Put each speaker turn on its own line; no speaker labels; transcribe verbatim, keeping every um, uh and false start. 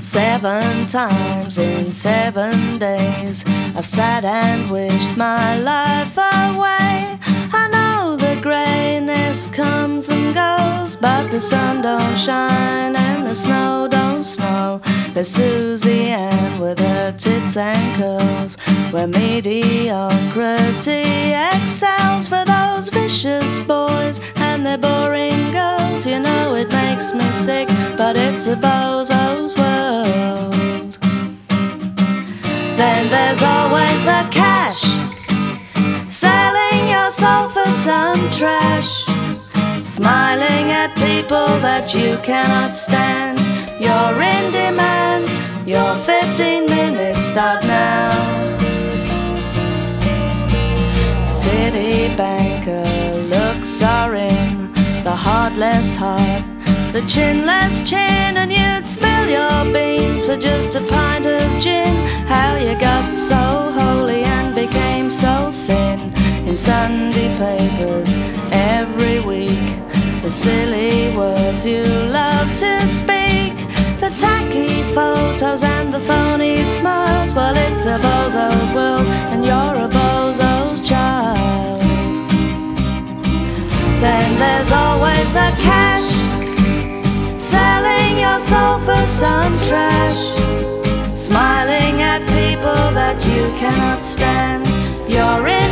Seven times in seven days I've sat and wished my life away. I know the greyness comes and goes, but the sun don't shine and the snow don't snow. There's Susie Ann with her tits and curls, where mediocrity excels. For those vicious boys and their boring girls, you know it makes me sick, but it's a bozo's world. Then there's always the cash, selling your soul for some trash, smiling at people that you cannot stand. You're in demand, your fifteen minutes start now. City banker looks are in, the heartless heart, the chinless chin, and you'd spill your beans for just a pint of gin. How you got so holy and became so thin, in Sunday papers every week. The silly words you love to speak, the tacky photos and the phony smiles. Well, it's a bozo's world and you're a bozo's child. Then there's always the cash, selling your soul for some trash, smiling at people that you cannot stand. You're in